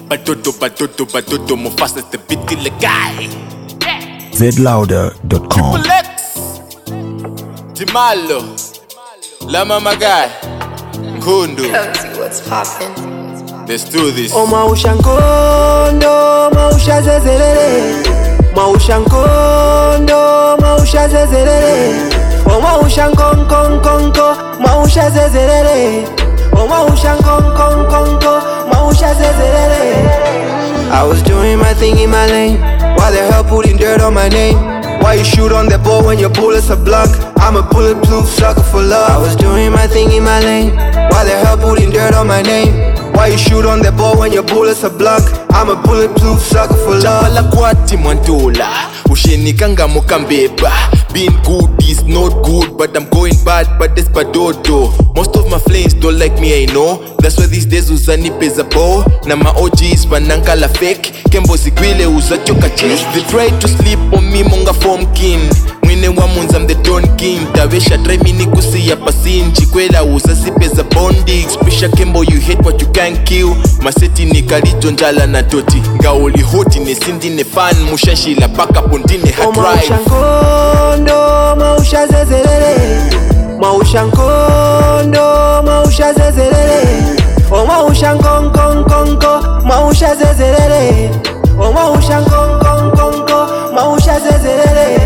Batoto, Mufasa the beat killer guy. zlouder.com. Triple X, Timalo, Lama Magai, Kundu. Cozy, what's poppin'? Let's do this. O mausha nkondo, mausha zezerere. Mausha nkondo, mausha zezerere. O mausha nkonkonkonko, mausha zezerere. O mausha nkonkonkonko, mausha zezerere. I was doing my thing in my lane. Why the hell putting dirt on my name? Why you shoot on that ball when your bullets are blank? I'm a bulletproof sucker for love. I was doing my thing in my lane. Why the hell putting dirt on my name? Why you shoot on that ball when your bullets are blank? I'm a bulletproof sucker for love. Chapala kwati mwantola, ushenikanga mukambeba. Being good is not good, but I'm going bad, but that's badodo. Most of my flames don't like me, I know. That's why these days uzani peza bo. Na ma OGs bananka la fake. Kembo zigwile uzachoka chase. They try to sleep on me monga form king. Mwine wa munza I'm the Don King. Tawesha try mini kusi ya pasinji. Kwela uzasi peza bondi. Expresha kembo you hate what you can't kill. Maseti ni kalijo njala na toti. Ngaoli hoti ne sindi ne fan. Mushashi la baka pondine hard drive. Nkondo, mausha zezerere. Mausha nkondo, mausha zezerere. O mausha nkonkonkonko, mausha zezerere. O mausha nkonkonkonko, mausha zezerere.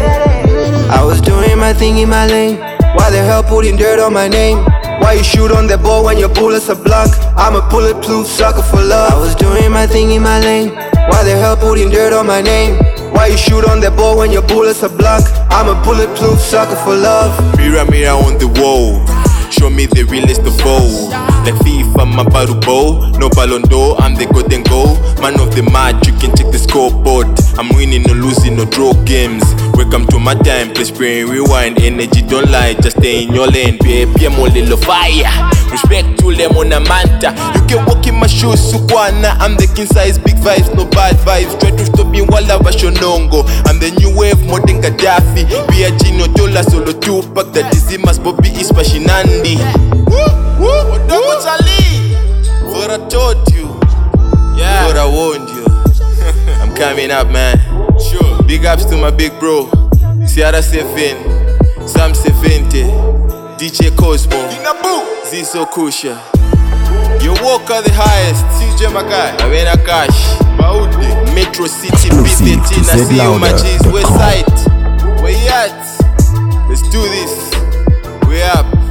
I was doing my thing in my lane. Why the hell putting dirt on my name? Why you shoot on that ball when your bullets are blank? I'm a bulletproof sucker for love. I was doing my thing in my lane. Why the hell putting dirt on my name? Why you shoot on that ball when your bullets are blank? I'm a bulletproof sucker for love. Mirror, mirror on the wall. Show me the realest of all. Like FIFA, my battle bow. No Ballon d'Or, I'm the golden goal. Man of the match, you can check the scoreboard. I'm winning or losing, no draw games. Welcome to my time, play spray and rewind. Energy don't lie, just stay in your lane. Be more little fire. Respect to them on a manta. You can walk in my shoes, Sukwana. I'm the king size, big vibes, no bad vibes. Try to stop me while I was Shonongo. I'm the new wave, modern Gaddafi. Be a Gino, Dola, Solo, Tupac. That is Zimas, Bobby, Ispashinandi. Double Charlie. What I told you. Yeah. What I warned you. I'm coming up, man. Sure. Big ups to my big bro. Sierra 7, Sam 70, DJ Cosmo, Zizo Kusha. You walk at the highest, CJ Magai, Avena Cash, Baudi, Metro City, Exclusive to BTT, Nasi Umachis, zlouder.com. West Side. Where you at? Let's do this. We up.